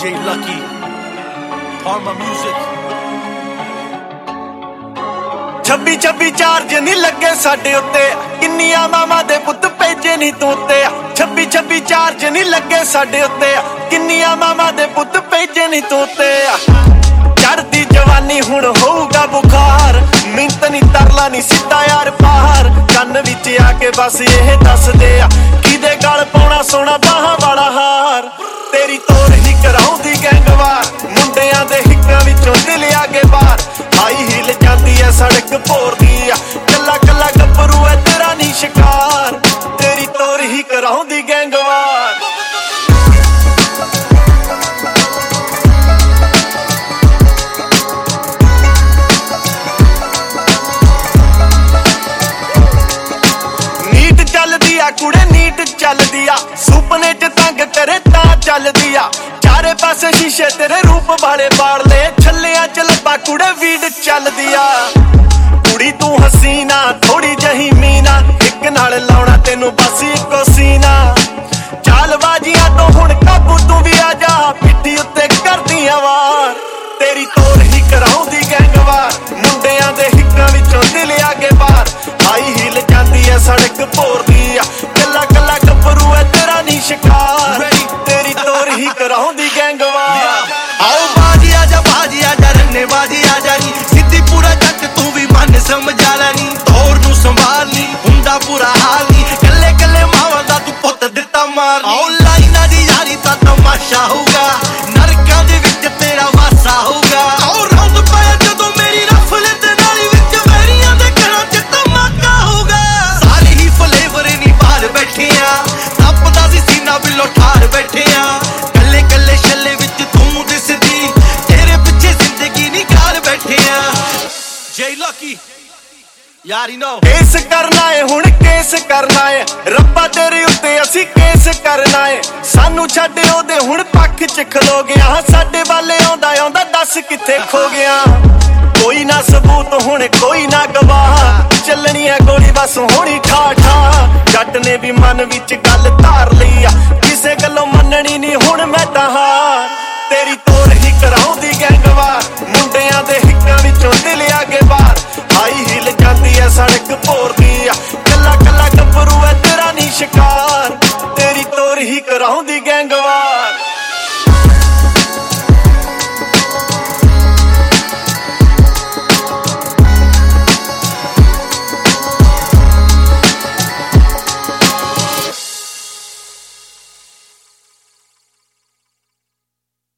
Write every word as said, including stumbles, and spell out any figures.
J Lucky, Parma Music। ਛੱਬੀ ਛੱਬੀ charge ਨਹੀਂ ਲੱਗੇ ਸਾਡੇ ਉੱਤੇ, ਕਿੰਨੀਆਂ ਮਾਵਾਂ ਦੇ ਪੁੱਤ ਭੇਜੇ ਨਹੀਂ ਤੂੰ ਤੇ। ਛੱਬੀ ਛੱਬੀ ਚਾਰਜ ਨਹੀਂ ਲੱਗੇ ਸਾਡੇ ਉੱਤੇ, ਕਿੰਨੀਆਂ ਮਾਵਾਂ ਦੇ ਪੁੱਤ ਭੇਜੇ ਨਹੀਂ ਤੂੰ ਤੇ। ਚੜਦੀ ਜਵਾਨੀ ਹੁਣ ਹੋਊਗਾ ਬੁਖਾਰ, ਮਿੰਤ ਨਹੀਂ ਤਰਲਾ ਨਹੀਂ ਸਿੱਧਾ ਯਾਰ ਪਾਰ। ਕੰਨ ਵਿੱਚ ਆ ਕੇ ਬਸ ਇਹ ਦੱਸਦੇ ਆ, ਕਿਹਦੇ ਗਲ ਪਾਉਣਾ ਸੋਨਾ ਬਾਹਾਂ ਵਾਲਾ ਹਾਰ। ਤੇਰੀ ਤੋਰ ਹੀ ਕਰਾਉਂਦੀ ਗੈਂਗਵਾਰ, ਮੁੰਡਿਆਂ ਦੇ ਹਿੱਕਾਂ ਵਿੱਚੋਂ ਦਿਲ ਆ ਕੇ ਬਾਹਰ। ਹਾਈ ਹੀਲ ਜਾਂਦੀ ਐ ਸੜਕ ਭੋਰਦੀ ਆ, ਕੱਲਾ ਕੱਲਾ ਗੱਭਰੂ ਐ ਤੇਰਾ ਨੀ ਸ਼ਿਕਾਰ। ਤੇਰੀ ਤੋਰ ਹੀ ਕਰਾਉਂਦੀ ਗੈਂਗਵਾਰ। ਨੀਟ ਚੱਲਦੀ ਆ ਕੁੜੇ ਨੀਟ ਚੱਲਦੀ ਆ, ਸੁਪਨੇ ਚ ਤੰਗ ਕਰੇ ਤਾਂ ਚੱਲਦੀ ਆ। ਚਾਰੇ ਪਾਸੇ ਸ਼ੀਸ਼ੇ ਤੇਰੇ ਰੂਪ ਵਾਲੇ ਬਾੜ ਲੈ, ਛੱਲਿਆਂ ਚ ਲੱਭਾ ਕੁੜੇ ਵੀਡ ਚੱਲਦੀ ਆ। ਕੁੜੀ ਤੂੰ ਹਸੀਨਾ ਥੋੜੀ ਜਹੀ ਮੀਨਾ, ਇੱਕ ਨਾਲ ਲਾਉਣਾ ਤੈਨੂੰ ਬਸ ਇੱਕੋ ਸੀਨਾ। ਚਾਲਬਾਜ਼ੀਆਂ ਤੋਂ ਹੁਣ ਕਾਬੂ ਤੂੰ ਵੀ ਆ ਜਾ, ਪਿੱਠੀ ਉੱਤੇ ਕਰਦੀ ਵਾਰ। ਤੇਰੀ ਤੋਰ ਹੀ ਕਰਾਉਂਦੀ ਗੈਂਗਵਾਰ, ਮੁੰਡਿਆਂ ਦੇ ਹਿੱਕਾਂ ਵਿੱਚੋਂ ਦਿਲ ਆ ਕੇ ਬਾਹਰ। ਹਾਈ ਹੀਲ ਜਾਂਦੀ ਐ ਸੜਕ ਭੋਰਦੀ ਆ, ਕੱਲਾ ਕੱਲਾ ਗੱਭਰੂ ਐ ਤੇਰਾ ਨੀ ਸ਼ਿਕਾਰ। ਤੇਰੀ ਤੋਰ ਹੀ ਕਰਾਉਂਦੀ ਗੈਂਗਵਾਰ। ਆਓ ਬਾਜੀ ਆ ਜਾ ਬਾਜੀ ਆ ਜਾ ਰੰਨੇ ਬਾਜੀ ਆ ਜਾ ਨੀ, ਸਿੱਧੀ ਪੂਰਾ ਜੱਟ ਤੂੰ ਵੀ ਮਨ ਸਮਝਾ ਲੈ ਨੀ। ਦੌਰ ਨੂੰ ਸੰਭਾਲ ਨੀ, ਹੁੰਦਾ ਬੁਰਾ ਹਾਲ ਨੀ, ਕੱਲੇ ਕੱਲੇ ਮਾਵਾਂ ਦਾ ਤੂੰ ਪੁੱਤ ਦਿੱਤਾ ਮਾਰ। ਆਓ ਲਾਈਨਾਂ ਦੀ ਯਾਰੀ ਤਾਂ ਤਮਾਸ਼ਾ ਹੋਊਗਾ, ਨਰਕਾਂ ਦੇ ਵਿੱਚ ਤੇਰਾ ਵਾਸਾ ਹੋਊਗਾ। ਆਓ ਰੌਂਦ ਪਾਇਆ ਜਦੋਂ ਮੇਰੀ ਰਫਲ ਤੇ ਨਾਲੀ ਵਿੱਚ, ਵੈਰੀਆਂ ਦੇ ਘਰਾਂ ਚ ਧਮਾਕਾ ਹੋਊਗਾ। ਸਾਰੇ ਹੀ ਫਲੇਵਰ ਨੀ ਬਾਹਰ ਬੈਠੇ ਆ, ਤਪਦਾ ਸੀ ਸੀਨਾ ਬਿੱਲੋ ਠਾਰ ਬੈਠੇ ਆ। ਕੱਲੇ ਕੱਲੇ ਛੱਲੇ ਵਿੱਚ ਤੂੰ ਦਿਸਦੀ, ਤੇਰੇ ਪਿੱਛੇ ਜ਼ਿੰਦਗੀ ਨੀ ਘਰ ਬੈਠੇ ਆ। J Lucky, ਯਾਰੀ ਨੋ ਕੇਸ ਕਰਨਾ ਏ ਹੁਣ ਕੇਸ ਕਰਨਾ ਏ, ਰੱਬਾ ਤੇਰੇ ਉੱਤੇ ਅਸੀਂ ਕੇਸ ਕਰਨਾ ਏ। ਸਾਨੂੰ ਛੱਡ ਉਹਦੇ ਹੁਣ ਪੱਖ ਚ ਖਲੋ ਗਿਆ, ਸਾਡੇ ਵਾਲੇ ਆਉਂਦਾ ਆਉਂਦਾ ਦੱਸ ਕਿੱਥੇ ਖੋ ਗਿਆ। ਕੋਈ ਨਾ ਸਬੂਤ ਹੁਣ ਕੋਈ ਨਾ ਗਵਾਹ, ਚੱਲਣੀ ਐ ਗੋਲੀ ਬਸ ਹੋਣੀ ਠਾ ਠਾ। ਜੱਟ ਨੇ ਵੀ ਮਨ ਵਿੱਚ ਗੱਲ ਧਾਰ ਲਈ ਆ, ਕਿਸੇ ਗੱਲੋਂ ਮੰਨਣੀ ਨੀ